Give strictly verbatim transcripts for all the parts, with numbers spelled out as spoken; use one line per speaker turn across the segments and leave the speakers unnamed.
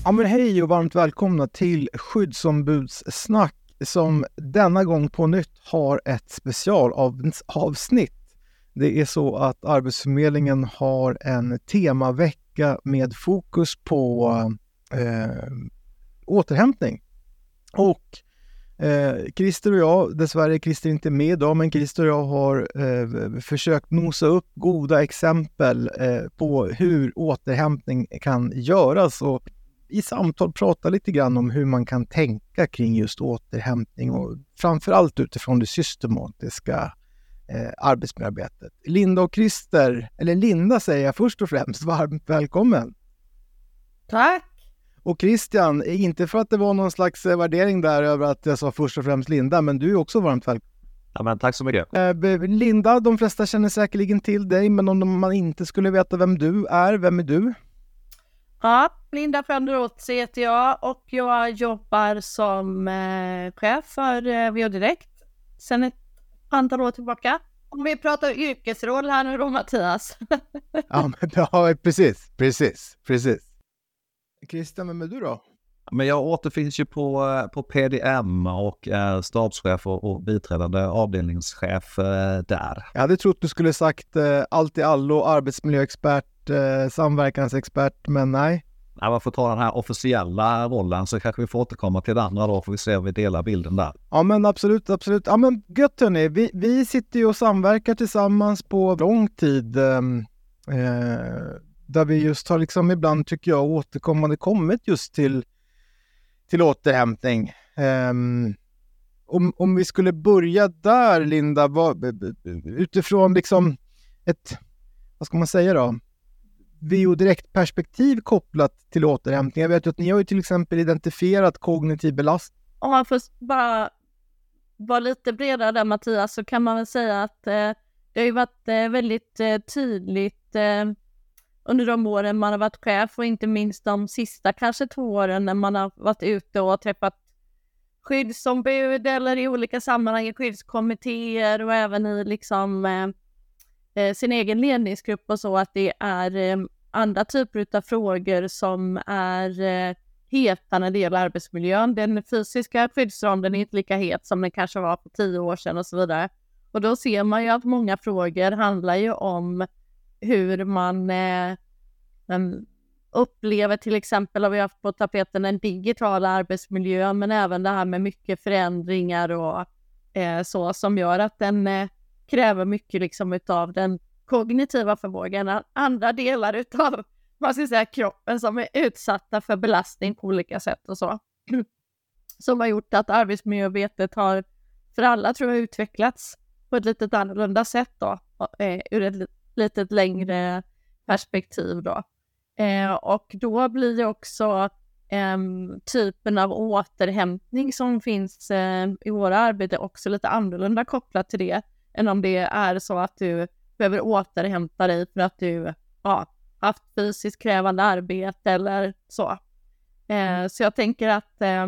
Ja, men hej och varmt välkomna till Skyddsombudssnack som denna gång på nytt har ett specialavsnitt. Det är så att Arbetsförmedlingen har en temavecka med fokus på eh, återhämtning. Och eh, Christer och jag, dessvärre är Christer inte med idag, men Christer och jag har eh, försökt nosa upp goda exempel eh, på hur återhämtning kan göras och i samtal prata lite grann om hur man kan tänka kring just återhämtning och framförallt utifrån det systematiska eh, arbetsmiljöarbetet. Linda och Christer, eller Linda säger jag först och främst, varmt välkommen.
Tack.
Och Christian, inte för att det var någon slags värdering där över att jag sa först och främst Linda, men du är också varmt välkommen.
Ja, men tack så mycket.
Eh, Linda, de flesta känner säkerligen till dig, men om man inte skulle veta vem du är, vem är du?
Ja, Linda Fränderoth heter jag och jag jobbar som eh, chef för eh, V O Direkt sedan ett antal år tillbaka. Om vi pratar yrkesroll här nu då, Mattias.
Ja, men, ja, precis, precis, precis. Christian, vem är du då?
Men jag återfinns ju på, på P D M och är stabschef och, och biträdande avdelningschef eh, där.
Jag hade trott du skulle sagt eh, allt i allo, arbetsmiljöexpert, eh, samverkansexpert, men nej.
När man får ta den här officiella rollen så kanske vi får återkomma till det andra då, får vi se om vi delar bilden där.
Ja, men absolut, absolut. Ja, men gött hörni, vi, vi sitter ju och samverkar tillsammans på lång tid. Eh, där vi just har liksom ibland, tycker jag, återkommande kommit just till till återhämtning. Um, om, om vi skulle börja där, Linda, vad, utifrån liksom ett, vad ska man säga då, V O Direkt-perspektiv kopplat till återhämtning. Jag vet ju att ni har ju till exempel identifierat kognitiv belastning.
Om man får bara vara lite bredare där, Mattias, så kan man väl säga att eh, det har ju varit eh, väldigt eh, tydligt eh, under de åren man har varit chef och inte minst de sista kanske två åren när man har varit ute och träffat skyddsombud eller i olika sammanhang i skyddskommittéer och även i liksom eh, sin egen ledningsgrupp och så, att det är eh, andra typer av frågor som är eh, heta när det gäller arbetsmiljön. Den fysiska skyddsronden är inte lika het som den kanske var för tio år sedan och så vidare. Och då ser man ju att många frågor handlar ju om hur man eh, upplever, till exempel har vi haft på tapeten den digitala arbetsmiljön, men även det här med mycket förändringar och eh, så som gör att den eh, kräver mycket liksom utav den kognitiva förmågan. Andra delar utav, man ska säga, kroppen som är utsatta för belastning på olika sätt och så. Som har gjort att arbetsmiljöarbetet har för alla, tror jag, utvecklats på ett lite annorlunda sätt då, eh, ur ett lite längre perspektiv då. Eh, och då blir det också eh, typen av återhämtning som finns eh, i våra arbete också lite annorlunda kopplat till det än om det är så att du behöver återhämta dig för att du ja, haft fysiskt krävande arbete eller så. Eh, så jag tänker att eh,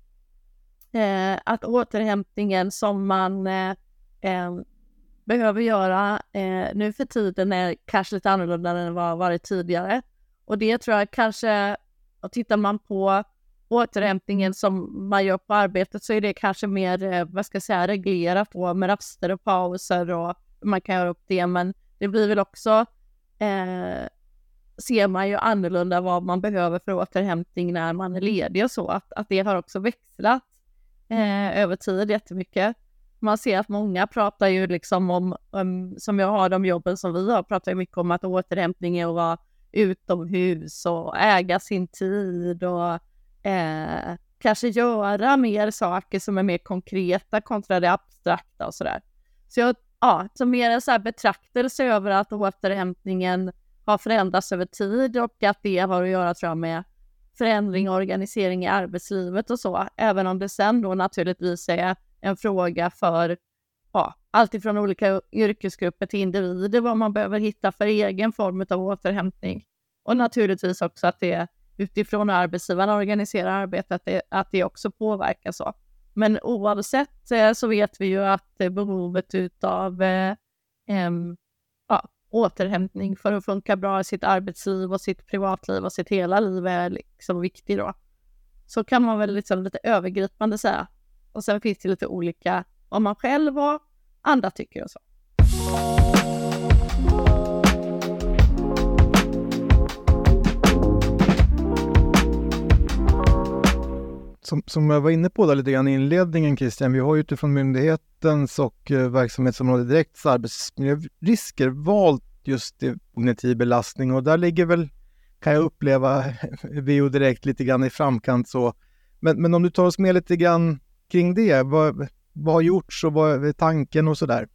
eh, att återhämtningen som man eh, eh, behöver göra eh, nu för tiden är kanske lite annorlunda än vad varit tidigare. Och det tror jag kanske, och tittar man på återhämtningen som man gör på arbetet, så är det kanske mer, eh, vad ska jag säga, reglerat då, med raster och pauser och man kan göra upp det. Men det blir väl också, eh, ser man ju annorlunda vad man behöver för återhämtning när man är ledig och så. Att, att det har också växlat eh, över tid jättemycket. Man ser att många pratar ju liksom om, um, som jag har de jobben som vi har, pratar ju mycket om att återhämtning är att vara utomhus och äga sin tid och eh, kanske göra mer saker som är mer konkreta kontra det abstrakta och sådär. Så jag, ja, så mer en så här betraktelse över att återhämtningen har förändrats över tid och att det har att göra, tror jag, med förändring och organisering i arbetslivet och så. Även om det sen då naturligtvis är en fråga för ja, allt ifrån olika yrkesgrupper till individer, vad man behöver hitta för egen form av återhämtning. Och naturligtvis också att det utifrån hur arbetsgivarna organiserar arbetet, att det, att det också påverkar så. Men oavsett eh, så vet vi ju att behovet utav eh, eh, ja, återhämtning för att funka bra i sitt arbetsliv och sitt privatliv och sitt hela liv är liksom viktig då. Så kan man väl liksom lite övergripande säga. Och sen finns det lite olika vad man själv och andra tycker och så.
Som, som jag var inne på där lite grann i inledningen, Christian, vi har ju utifrån myndighetens och eh, verksamhetsområdet direkt arbetsmiljörisker valt just det, kognitiv belastning, och där ligger väl, kan jag uppleva, V O direkt lite grann i framkant så. Men, men om du tar oss med lite grann kring det, vad, vad har gjorts och vad är tanken och sådär?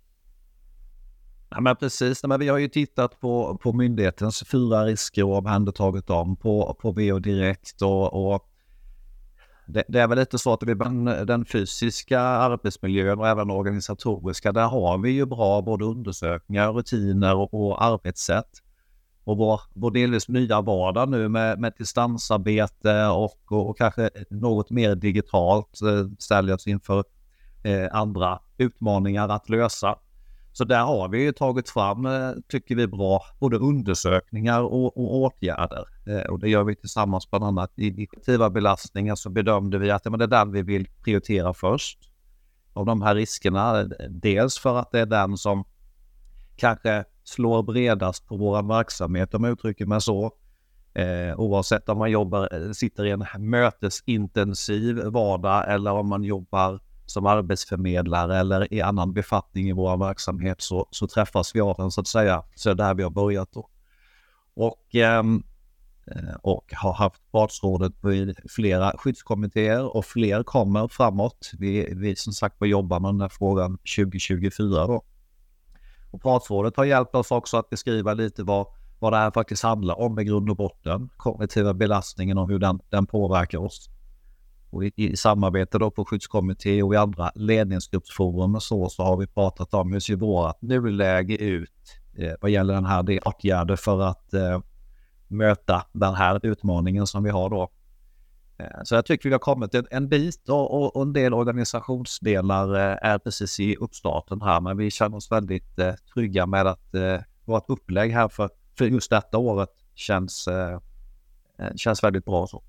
Ja, men precis, men vi har ju tittat på, på myndighetens fyra risker och omhändertagit dem på, på V O direkt och, och det, det är väl lite så att vi, den fysiska arbetsmiljön och även organisatoriska, där har vi ju bra både undersökningar, rutiner och, och arbetssätt. Och vår, vår delvis nya vardag nu med, med distansarbete och, och, och kanske något mer digitalt eh, ställer oss inför eh, andra utmaningar att lösa. Så där har vi ju tagit fram, eh, tycker vi, bra både undersökningar och, och åtgärder. Eh, och det gör vi tillsammans bland annat i kognitiva belastningar, så bedömde vi att ja, men det är den vi vill prioritera först. Av de här riskerna, dels för att det är den som kanske slår bredast på vår verksamhet, om jag uttrycker mig så. Eh, oavsett om man jobbar, sitter i en mötesintensiv vardag eller om man jobbar som arbetsförmedlare eller i annan befattning i vår verksamhet, så, så träffas vi av den, så att säga. Så det är där vi har börjat då. Och, eh, och har haft partsrådet på flera skyddskommittéer och fler kommer framåt. Vi, vi som sagt jobbar med den här frågan tjugo tjugofyra då. Och partsrådet har hjälpt oss också att beskriva lite vad, vad det här faktiskt handlar om i grund och botten. Kognitiva belastningen och hur den, den påverkar oss. Och i, i samarbete då på skyddskommitté och i andra ledningsgruppsforum och så, så har vi pratat om hur ser vårt nuläge ut eh, vad gäller den här åtgärder för att eh, möta den här utmaningen som vi har då. Så jag tycker vi har kommit en, en bit och, och, och en del organisationsdelar är precis i uppstarten här, men vi känner oss väldigt eh, trygga med att eh, vårt upplägg här för, för just detta året känns, eh, känns väldigt bra. Så.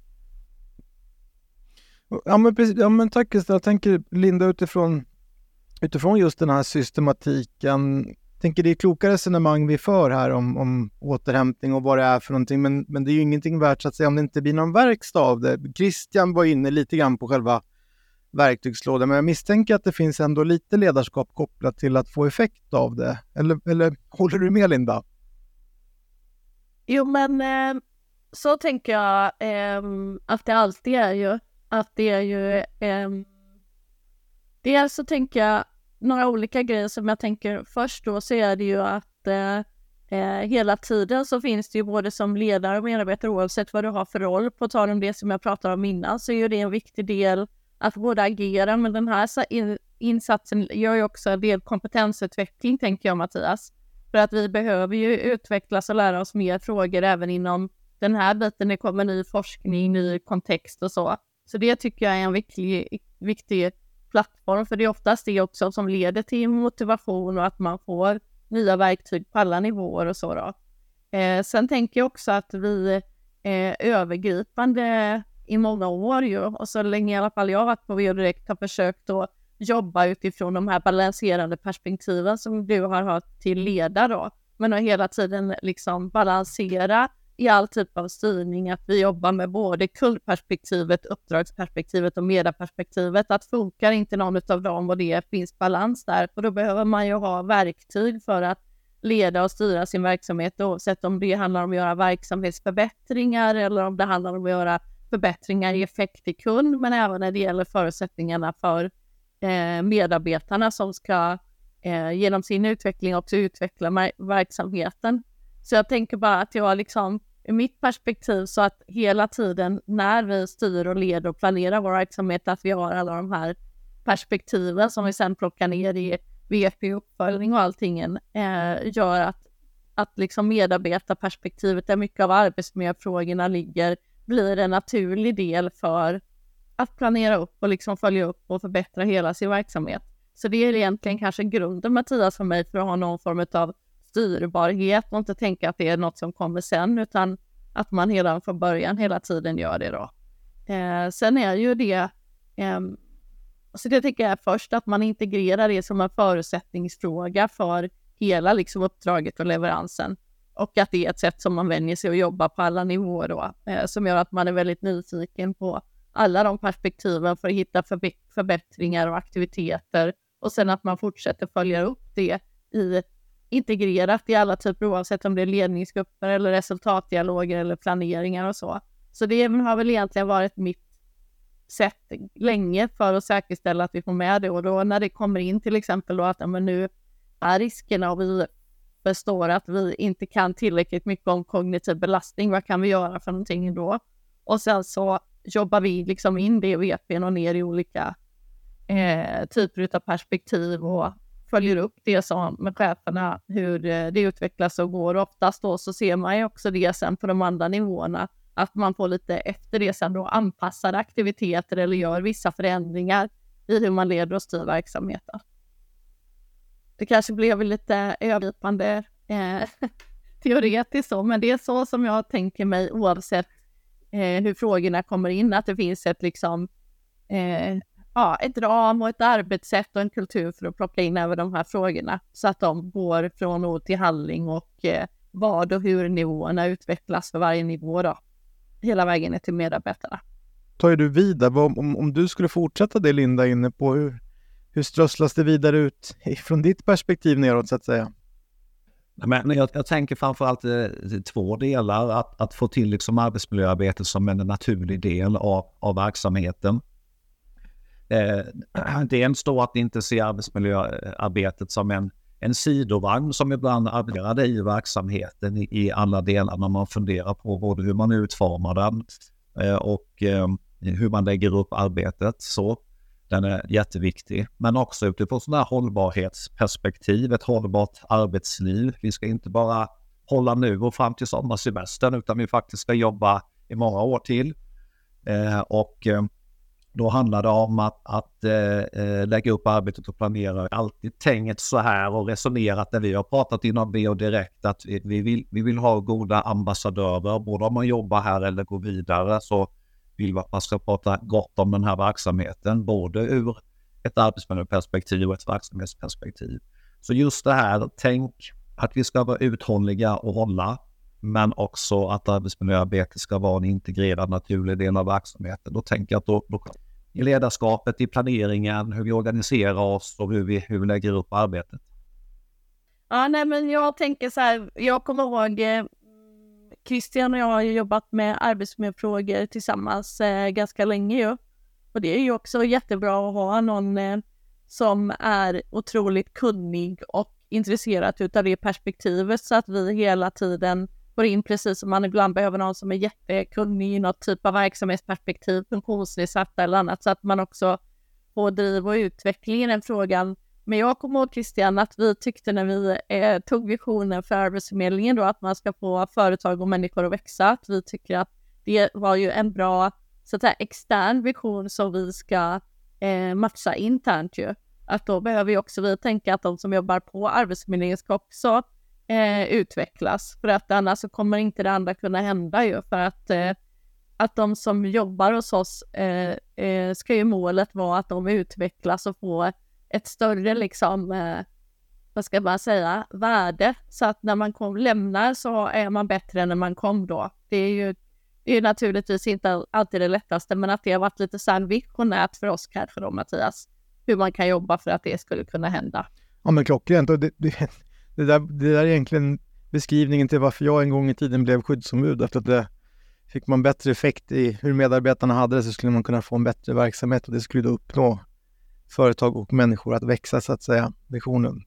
Ja men, precis, ja, men tack. Jag tänker, Linda, utifrån, utifrån just den här systematiken, tänker det är kloka resonemang vi för här om, om återhämtning och vad det är för någonting, men, men det är ju ingenting värt så att säga om det inte blir någon verkstad av det. Christian var inne lite grann på själva verktygslådan, men jag misstänker att det finns ändå lite ledarskap kopplat till att få effekt av det. Eller, eller håller du med, Linda?
Jo, men eh, så tänker jag eh, att det alltid är ju att det är ju eh, dels så tänker jag några olika grejer som jag tänker först då, så är det ju att eh, eh, hela tiden så finns det ju både som ledare och medarbetare, oavsett vad du har för roll, på tal om det som jag pratade om innan, så är ju det en viktig del att både agera, men den här in, insatsen gör ju också en del kompetensutveckling, tänker jag, Mattias. För att vi behöver ju utvecklas och lära oss mer frågor även inom den här biten. Det kommer ny forskning, ny kontext och så. Så det tycker jag är en viktig, viktig plattform, för det är oftast det också som leder till motivation och att man får nya verktyg på alla nivåer och så då. Eh, sen tänker jag också att vi eh, övergripande i många år ju, och så länge i alla fall jag har varit på V O direkt, har försökt att jobba utifrån de här balanserande perspektiven som du har hört till leda då, men har hela tiden liksom balansera i all typ av styrning, att vi jobbar med både kundperspektivet, uppdragsperspektivet och medarperspektivet. Att funkar inte någon av dem och det finns balans där, och då behöver man ju ha verktyg för att leda och styra sin verksamhet, oavsett om det handlar om att göra verksamhetsförbättringar eller om det handlar om att göra förbättringar i effekt i kund, men även när det gäller förutsättningarna för eh, medarbetarna som ska eh, genom sin utveckling också utveckla mar- verksamheten. Så jag tänker bara att jag liksom, i mitt perspektiv, så att hela tiden när vi styr och leder och planerar vår verksamhet, att vi har alla de här perspektiven som vi sen plockar ner i V F P-uppföljning och allting, eh, gör att, att liksom medarbetarperspektivet, där mycket av arbetsmiljöfrågorna ligger, blir en naturlig del för att planera upp och liksom följa upp och förbättra hela sin verksamhet. Så det är egentligen kanske grunden, Mattias, för mig, för att ha någon form av styrbarhet och inte tänka att det är något som kommer sen, utan att man redan från början hela tiden gör det då. Eh, sen är ju det, eh, så det tycker jag är först att man integrerar det som en förutsättningsfråga för hela liksom uppdraget och leveransen. Och att det är ett sätt som man vänjer sig att jobba på alla nivåer då, eh, som gör att man är väldigt nyfiken på alla de perspektiven för att hitta förbe- förbättringar och aktiviteter. Och sen att man fortsätter följa upp det i integrerat i alla typer, oavsett om det är ledningsgrupper eller resultatdialoger eller planeringar och så. Så det har väl egentligen varit mitt sätt länge för att säkerställa att vi får med det. Och då när det kommer in till exempel då att ja, men nu är riskerna och vi förstår att vi inte kan tillräckligt mycket om kognitiv belastning, vad kan vi göra för någonting då? Och sen så jobbar vi liksom in det i V P:n och ner i olika eh, typer av perspektiv och följer upp det som med cheferna, hur det utvecklas och går. Oftast då så ser man ju också det sen på de andra nivåerna, att man får lite efter det sen då anpassade aktiviteter eller gör vissa förändringar i hur man leder och styr verksamheten. Det kanske blev lite övergripande eh, teoretiskt så, men det är så som jag tänker mig oavsett eh, hur frågorna kommer in, att det finns ett liksom eh, ja, ett ram och ett arbetssätt och en kultur för att plocka in över de här frågorna så att de går från ord till handling och eh, vad och hur nivåerna utvecklas för varje nivå då. Hela vägen ner till medarbetarna.
Tar du vidare, om, om du skulle fortsätta det Linda inne på, hur, hur strösslas det vidare ut från ditt perspektiv neråt så att säga?
Men jag, jag tänker framförallt eh, två delar, att, att få till liksom arbetsmiljöarbete som en naturlig del av, av verksamheten. Eh, dels då att inte se arbetsmiljöarbetet som en, en sidovagn som ibland arbetar i verksamheten i, i alla delar när man funderar på både hur man utformar den eh, och eh, hur man lägger upp arbetet. Så den är jätteviktig, men också utifrån sådana här hållbarhetsperspektiv, ett hållbart arbetsliv. Vi ska inte bara hålla nu och fram till sommarsemestern, utan vi faktiskt ska jobba i många år till. Eh, och eh, Då handlar det om att, att eh, lägga upp arbetet och planera. Alltid tänkt så här och resonerat när vi har pratat inom B O Direkt att vi, vi, vill, vi vill ha goda ambassadörer. Både om man jobbar här eller går vidare så vill vi att man ska prata gott om den här verksamheten. Både ur ett arbetsmiljöperspektiv och ett verksamhetsperspektiv. Så just det här, tänk att vi ska vara uthålliga och hålla. Men också att arbetsmiljöarbete ska vara en integrerad naturlig del av verksamheten. Då tänker jag att då, då i ledarskapet, i planeringen, hur vi organiserar oss och hur vi, hur vi lägger upp arbetet.
Ja, nej, men jag tänker så här, jag kommer ihåg eh, Christian och jag har jobbat med arbetsmiljöfrågor tillsammans eh, ganska länge ju. Och det är ju också jättebra att ha någon eh, som är otroligt kunnig och intresserad utav det perspektivet så att vi hela tiden går in, precis som man ibland behöver någon som är jättekunnig i något typ av verksamhetsperspektiv, funktionsnedsatta eller annat, så att man också får driv och utveckling i den frågan. Men jag kommer ihåg Christian att vi tyckte när vi eh, tog visionen för Arbetsförmedlingen då att man ska få företag och människor att växa, att vi tycker att det var ju en bra så att säga, extern vision som vi ska eh, matcha internt ju. Att då behöver vi också vi tänka att de som jobbar på Arbetsförmedlingen ska också eh, utvecklas. För att annars så kommer inte det andra kunna hända ju. För att, eh, att de som jobbar hos oss eh, eh, ska ju målet vara att de utvecklas och får ett större liksom, eh, vad ska man säga, värde. Så att när man kom, lämnar så är man bättre än när man kom då. Det är ju det är naturligtvis inte alltid det lättaste, men att det har varit lite så här visionärt för oss kanske då, Mattias. Hur man kan jobba för att det skulle kunna hända.
Ja, men klockrent. Och det, det, det, där, det där är egentligen beskrivningen till varför jag en gång i tiden blev skyddsombud. Efter att det fick man bättre effekt i hur medarbetarna hade det, så skulle man kunna få en bättre verksamhet och det skulle då uppnå företag och människor att växa, så att säga, visionen.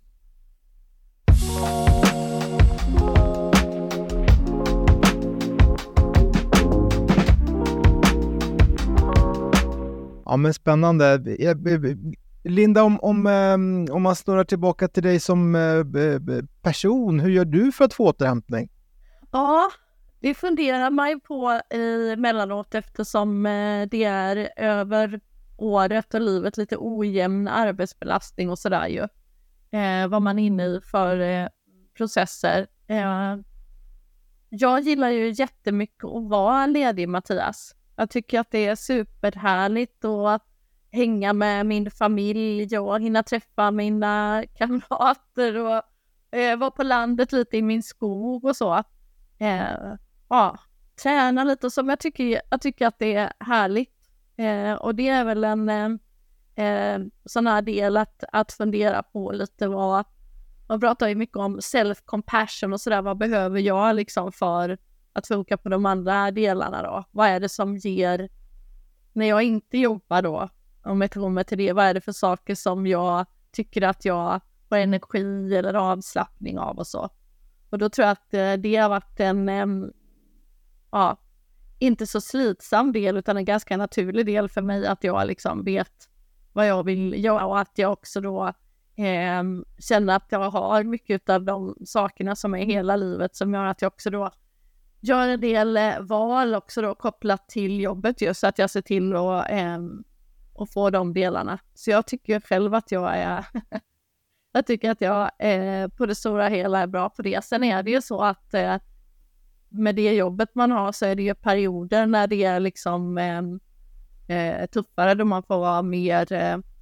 Ja, men spännande. Linda, om, om, om man snurrar tillbaka till dig som person, hur gör du för att få återhämtning?
Ja, det funderar man ju på i mellanåt eftersom det är över året och livet lite ojämn arbetsbelastning och sådär ju. Eh, vad man är inne i för eh, processer. Eh, jag gillar ju jättemycket att vara ledig, Mattias. Jag tycker att det är superhärligt att hänga med min familj och hinna träffa mina kamrater och eh, vara på landet lite i min skog och så. Eh, ja, träna lite och så. Men jag tycker, jag tycker att det är härligt. Eh, och det är väl en eh, sån här del att, att fundera på lite vad. Man pratar ju mycket om self-compassion och sådär. Vad behöver jag liksom för att funka på de andra delarna då? Vad är det som ger, när jag inte jobbar då, om jag kommer till det, vad är det för saker som jag tycker att jag får energi eller avslappning av och så. Och då tror jag att det har varit en, en ja, inte så slitsam del utan en ganska naturlig del för mig att jag liksom vet vad jag vill göra och att jag också då eh, känner att jag har mycket av de sakerna som är hela livet som gör att jag också då gör en del eh, val också då kopplat till jobbet just så att jag ser till att eh, och få de delarna. Så jag tycker själv att jag är jag tycker att jag eh, på det stora hela är bra på det. Sen är det ju så att eh, med det jobbet man har så är det ju perioder när det är liksom eh, tuffare då man får vara mer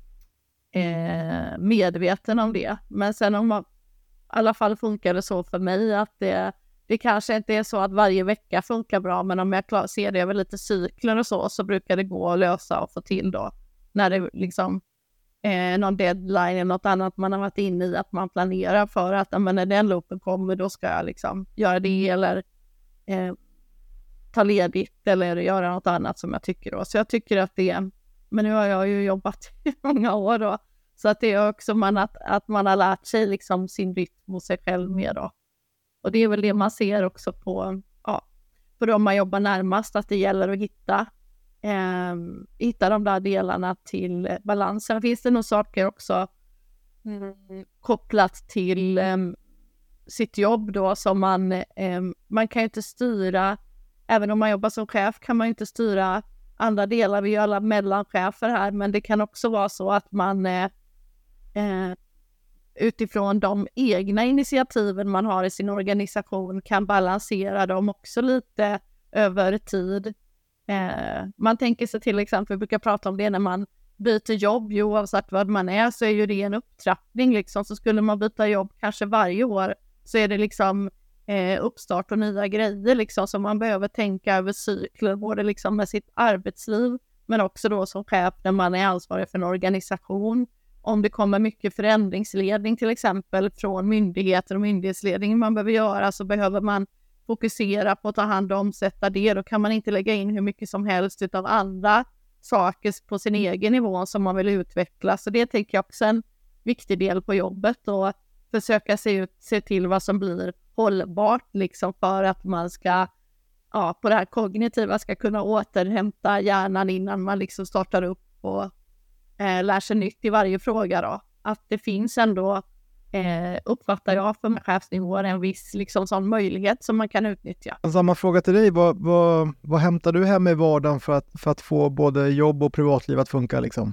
eh, medveten om det. Men sen om man, i alla fall funkar det så för mig att det, det kanske inte är så att varje vecka funkar bra, men om jag klar, ser det över lite cykler och så så brukar det gå att lösa och få till då. När det liksom eh, någon deadline eller något annat man har varit inne i att man planerar för att men när den loopen kommer då ska jag liksom göra det eller Eh, ta ledigt eller göra något annat som jag tycker då. Så jag tycker att det är, men nu har jag ju jobbat i många år då, så att det är också man att, att man har lärt sig liksom sin rytm hos sig själv med då. Och det är väl det man ser också på, ja, på de man jobbar närmast, att det gäller att hitta eh, hitta de där delarna till balansen. Finns det nog saker också mm, kopplat till eh, sitt jobb då som man eh, man kan ju inte styra, även om man jobbar som chef kan man ju inte styra andra delar, vi är ju alla mellanchefer här, men det kan också vara så att man eh, eh, utifrån de egna initiativen man har i sin organisation kan balansera dem också lite över tid. Eh, man tänker sig till exempel, vi brukar prata om det när man byter jobb, ju oavsett vad man är så är ju det en upptrappning liksom, så skulle man byta jobb kanske varje år så är det liksom eh, uppstart och nya grejer liksom, som man behöver tänka över cykler, både liksom med sitt arbetsliv men också då som chef när man är ansvarig för en organisation. Om det kommer mycket förändringsledning till exempel från myndigheter och myndighetsledning man behöver göra, så behöver man fokusera på att ta hand och omsätta det. Då kan man inte lägga in hur mycket som helst utav andra saker på sin egen nivå som man vill utveckla. Så det tänker jag också är en viktig del på jobbet, och försöka se, ut, se till vad som blir hållbart liksom, för att man ska, ja, på det här kognitiva ska kunna återhämta hjärnan innan man liksom startar upp och eh, lär sig nytt i varje fråga då. Att det finns ändå, eh, uppfattar jag för med chefsnivåer, en viss liksom sån möjlighet som man kan utnyttja.
Samma fråga till dig, vad, vad, vad hämtar du hem i vardagen för att, för att få både jobb och privatliv att funka liksom?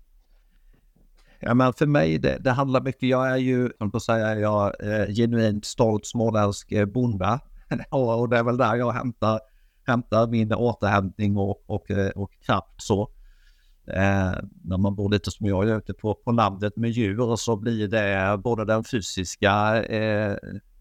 Ja, men för mig, det, det handlar mycket, jag är ju, som på säga, jag är genuint stolt småländsk bonde och, och det är väl där jag hämtar, hämtar min återhämtning och, och, och kraft så. Eh, när man bor lite som jag är ute på, på landet med djur, så blir det både den fysiska eh,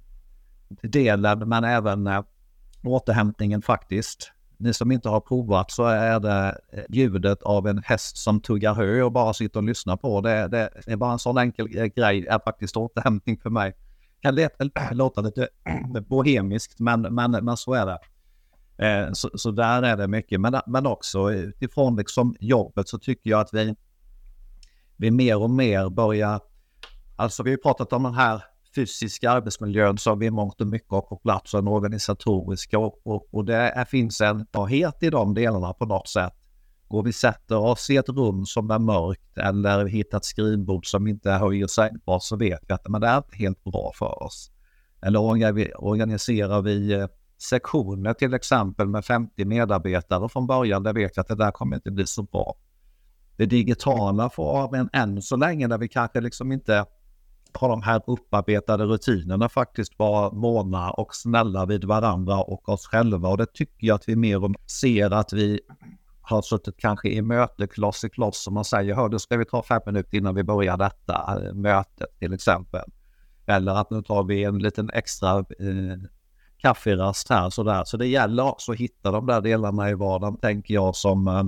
delen men även eh, återhämtningen faktiskt. Ni som inte har provat, så är det ljudet av en häst som tuggar hö och bara sitter och lyssnar på. Det, det är bara en sån enkel grej, är faktiskt återhämtning för mig. Kan leta, låta lite bohemiskt, men, men, men så är det. Eh, så, så där är det mycket. Men, men också utifrån liksom jobbet så tycker jag att vi, vi mer och mer börjar... Alltså vi har pratat om den här fysiska arbetsmiljön som vi mångt och mycket har på plats, och den organisatoriska, och, och, och det är, finns en barhet i de delarna på något sätt. Och vi sätter oss i ett rum som är mörkt eller hittar ett skrivbord som inte höjer sig bra, så vet vi att men det är inte helt bra för oss. Eller organiserar vi sektioner till exempel med femtio medarbetare från början, där vet vi att det där kommer inte bli så bra. Det digitala får av en än så länge, där vi kanske liksom inte på de här upparbetade rutinerna faktiskt vara måna och snälla vid varandra och oss själva. Och det tycker jag att vi mer och mer ser att vi har suttit kanske i möte kloss i kloss som man säger, hör, då ska vi ta fem minuter innan vi börjar detta mötet till exempel. Eller att nu tar vi en liten extra eh, kafferast här sådär. Så det gäller också att hitta de där delarna i vardagen, tänker jag, som, eh,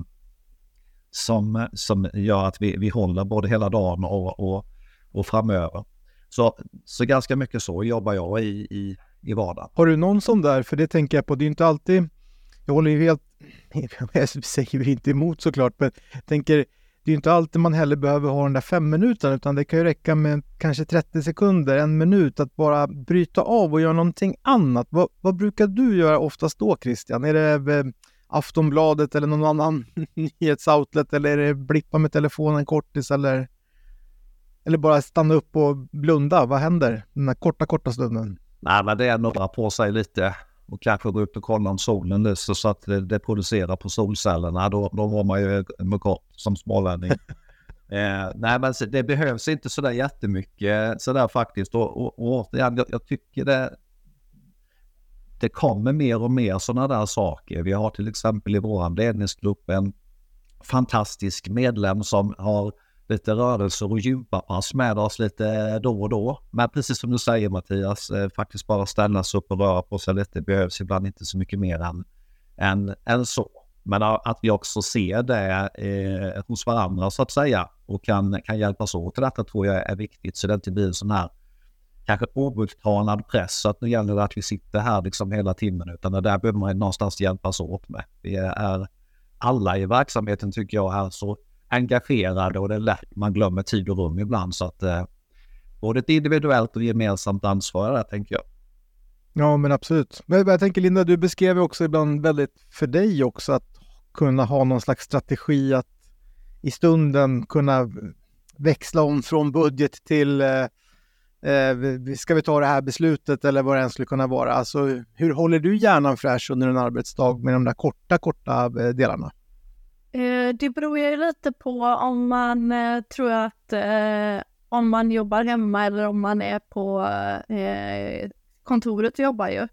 som, som gör att vi, vi håller både hela dagen och, och, och framöver. Så, så ganska mycket så jobbar jag i, i, i vardagen.
Har du någon sån där? För det tänker jag på, det är inte alltid, jag håller ju helt, jag säger inte emot såklart, men jag tänker, det är inte alltid man heller behöver ha den där fem minuterna, utan det kan ju räcka med kanske trettio sekunder, en minut, att bara bryta av och göra någonting annat. Vad, vad brukar du göra oftast då, Christian? Är det Aftonbladet eller någon annan nyhetsoutlet, eller är det blippa med telefonen kortis, eller, eller bara stanna upp och blunda? Vad händer den här korta, korta stunden?
Nej, men det är några på sig lite och kanske gå ut och kolla om solen lyser så att det, det producerar på solcellerna. Då, då var man ju med kort som smålänning. eh, nej, men det behövs inte sådär jättemycket sådär faktiskt. Och, och, och återigen, jag, jag tycker det, det kommer mer och mer sådana där saker. Vi har till exempel i vår ledningsgrupp en fantastisk medlem som har lite rörelser och gympapass med oss lite då och då. Men precis som du säger, Mattias, eh, faktiskt bara ställa sig upp och röra på sig lite behövs ibland inte så mycket mer än, än, än så. Men att vi också ser det eh, hos varandra så att säga och kan, kan hjälpas åt till detta tror jag är viktigt, så det inte blir en sån här kanske outtalad press så att nu gäller det att vi sitter här liksom hela timmen, utan det där behöver man någonstans hjälpas åt med. Vi är alla i verksamheten tycker jag är så engagerade och det är lätt man glömmer tid och rum ibland, så att eh, både ett individuellt och gemensamt ansvar där, tänker jag.
Ja, men absolut. Men jag tänker, Linda, du beskrev också ibland väldigt för dig också att kunna ha någon slags strategi att i stunden kunna växla om från budget till eh, eh, ska vi ta det här beslutet eller vad det än skulle kunna vara. Alltså, hur håller du hjärnan fräsch under en arbetsdag med de där korta, korta delarna?
Det beror ju lite på om man eh, tror att eh, om man jobbar hemma eller om man är på eh, kontoret och jobbar ju.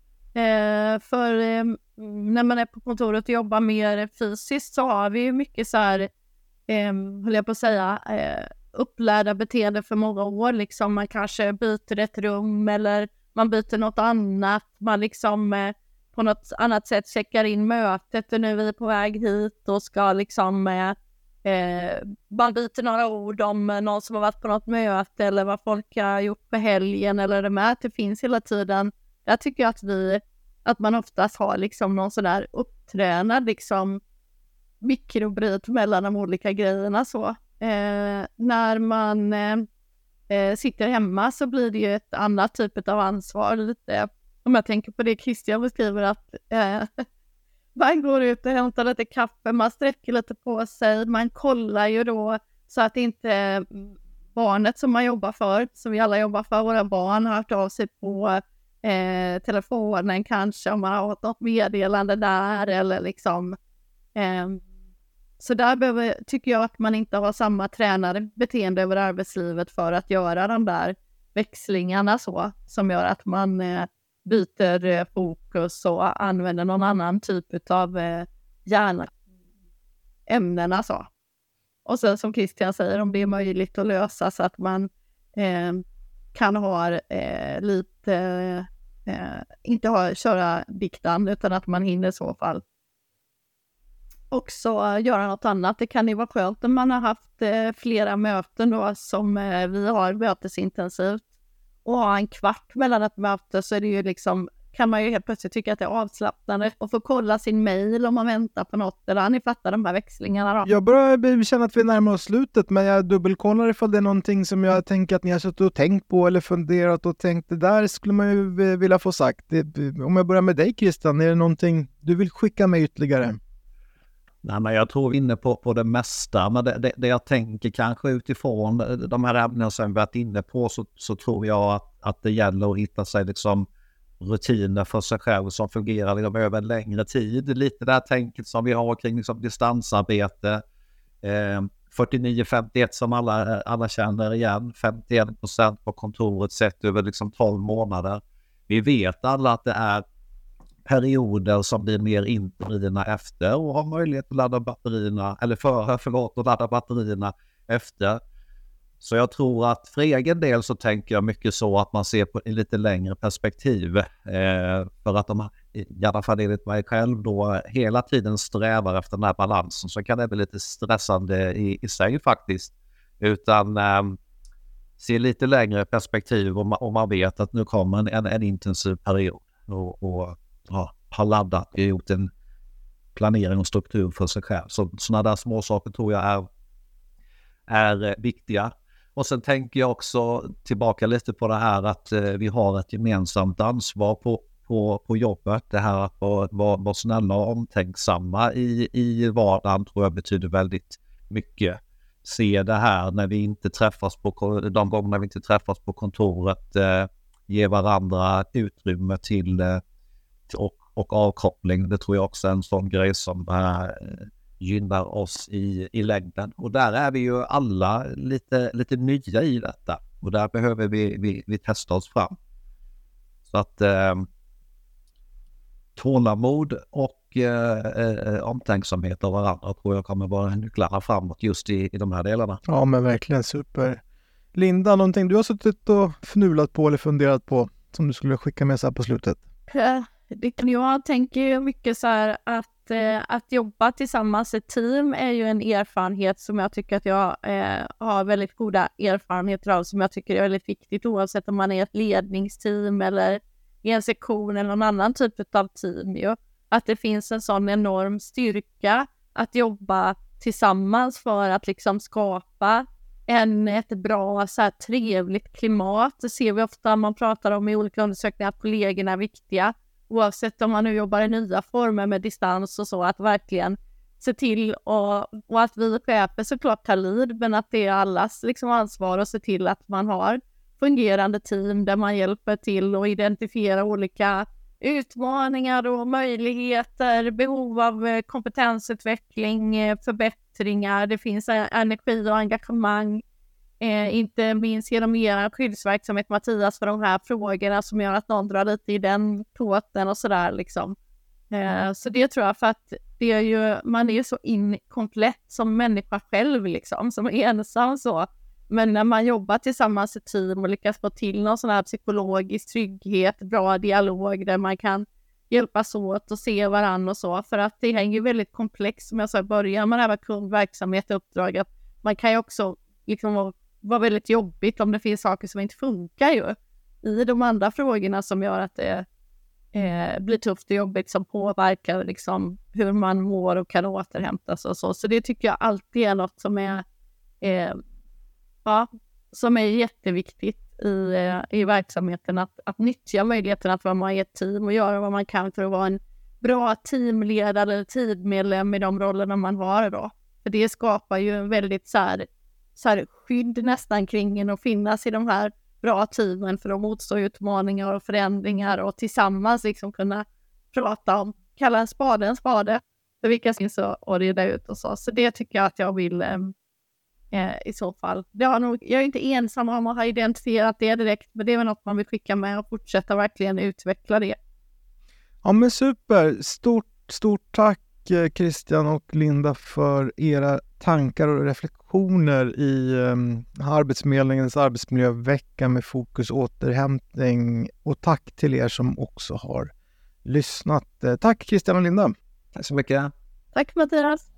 Eh, för eh, när man är på kontoret och jobbar mer fysiskt så har vi ju mycket så här, eh, höll jag på att säga, eh, upplärda beteende för många år. Liksom man kanske byter ett rum eller man byter något annat. Man liksom... Eh, på något annat sätt checkar in mötet och nu är vi på väg hit och ska liksom eh, man byter några ord om någon som har varit på något möte eller vad folk har gjort på helgen eller det med att det finns hela tiden. Jag tycker att vi att man oftast har liksom någon sån där upptränad liksom mikrobryt mellan de olika grejerna så. Eh, när man eh, sitter hemma så blir det ju ett annat typ av ansvar lite. Om jag tänker på det Christian beskriver att eh, man går ut och hämtar lite kaffe, man sträcker lite på sig, man kollar ju då så att inte barnet som man jobbar för, som vi alla jobbar för, våra barn har hört av sig på eh, telefonen kanske om man har fått något meddelande där eller liksom eh, så där behöver, tycker jag att man inte har samma tränade beteende över arbetslivet för att göra de där växlingarna så som gör att man eh, byter fokus och använder någon annan typ av eh, hjärnämnena så. Och sen som Christian säger, om det är möjligt att lösa så att man eh, kan ha eh, lite, eh, inte ha, köra diktan utan att man hinner i så fall. Också göra något annat. Det kan ju vara skönt om man har haft eh, flera möten då som eh, vi har mötesintensivt. Och ha en kvart mellan ett möte så är det ju liksom, kan man ju helt plötsligt tycka att det är avslappnande och få kolla sin mejl om man väntar på något eller ni fattar de här växlingarna då.
Jag börjar känna att vi närmar oss slutet, men jag dubbelkollar ifall det är någonting som jag tänker att ni har suttit och tänkt på eller funderat och tänkt, det där skulle man ju vilja få sagt. Det, om jag börjar med dig Christian, är det någonting du vill skicka med ytterligare?
Nej, men jag tror vi är inne på, på det mesta, men det, det, det jag tänker kanske utifrån de här ämnen som vi varit inne på så, så tror jag att, att det gäller att hitta sig liksom rutiner för sig själv som fungerar liksom över en längre tid. Lite det här tänket som vi har kring liksom distansarbete, eh, fyrtionio femtioett som alla, alla känner igen, femtioen procent på kontoret sett över liksom tolv månader. Vi vet alla att det är perioder som blir mer intensivna efter och har möjlighet att ladda batterierna, eller för, förlåt, att ladda batterierna efter. Så jag tror att för egen del så tänker jag mycket så att man ser på i lite längre perspektiv. Eh, för att de, i alla fall enligt mig själv, då hela tiden strävar efter den här balansen, så kan det bli lite stressande i, i sig faktiskt. Utan eh, se lite längre perspektiv om man, om man vet att nu kommer en, en, en intensiv period och, och ja, har laddat och gjort en planering och struktur för sig själv. Så sådana där små saker tror jag är, är viktiga. Och sen tänker jag också tillbaka lite på det här att eh, vi har ett gemensamt ansvar på, på, på jobbet. Det här att vara, vara, vara snälla och omtänksamma i, i vardagen tror jag betyder väldigt mycket. Se det här när vi inte träffas på de gånger vi inte träffas på kontoret, eh, ge varandra utrymme till, eh, till och, och avkoppling. Det tror jag också är en sån grej som eh, gynnar oss i, i längden. Och där är vi ju alla lite, lite nya i detta. Och där behöver vi, vi, vi testa oss fram. Så att eh, tålamod och eh, eh, omtänksamhet av varandra tror jag kommer vara nycklarna framåt just i, i de här delarna.
Ja, men verkligen super. Linda, någonting du har suttit och fnulat på eller funderat på som du skulle skicka med så här på slutet?
Jag tänker ju mycket så här att, eh, att jobba tillsammans i ett team är ju en erfarenhet som jag tycker att jag eh, har väldigt goda erfarenheter av, som jag tycker är väldigt viktigt oavsett om man är ett ledningsteam eller i en sektion eller någon annan typ av team. Ju. Att det finns en sån enorm styrka att jobba tillsammans för att liksom skapa en, ett bra, så här, trevligt klimat. Det ser vi ofta man pratar om i olika undersökningar att kollegorna är viktiga. Oavsett om man nu jobbar i nya former med distans och så, att verkligen se till och, och att vi chefer såklart tar lid, men att det är allas liksom ansvar att se till att man har fungerande team där man hjälper till och identifiera olika utmaningar och möjligheter, behov av kompetensutveckling, förbättringar. Det finns energi och engagemang, eh, inte minst genom er skyddsverksamhet, Mattias, för de här frågorna som gör att någon drar lite i den tåten och sådär liksom. Eh, så det tror jag, för att det är ju, man är ju så inkomplett som människa själv liksom, som är ensam så. Men när man jobbar tillsammans i team och lyckas få till någon sån här psykologisk trygghet, bra dialog där man kan hjälpas åt och se varandra och så. För att det hänger ju väldigt komplext, som jag sa i början, man har kundverksamhet och uppdrag. Att man kan ju också liksom vara, vara väldigt jobbigt om det finns saker som inte funkar ju i de andra frågorna som gör att det eh, blir tufft och jobbigt, som påverkar liksom hur man mår och kan återhämtas och så. Så det tycker jag alltid är något som är eh, Ja, som är jätteviktigt i, i verksamheten, att, att nyttja möjligheten att vara med i ett team och göra vad man kan för att vara en bra teamledare eller teammedlem i de rollerna man har då. För det skapar ju en väldigt så här, så här skydd nästan kring en att finnas i de här bra teamen för att motstå utmaningar och förändringar och tillsammans liksom kunna prata om, kalla en spade en spade för vilka som så och reda ut och så. Så det tycker jag att jag vill eh, i så fall. Det har nog, jag är inte ensam om att ha identifierat det direkt, men det är väl något man vill skicka med och fortsätta verkligen utveckla det.
Ja men super, stort, stort tack Christian och Linda för era tankar och reflektioner i um, Arbetsförmedlingens arbetsmiljövecka med fokus återhämtning, och tack till er som också har lyssnat. Tack Christian och Linda.
Tack så mycket.
Tack Mattias.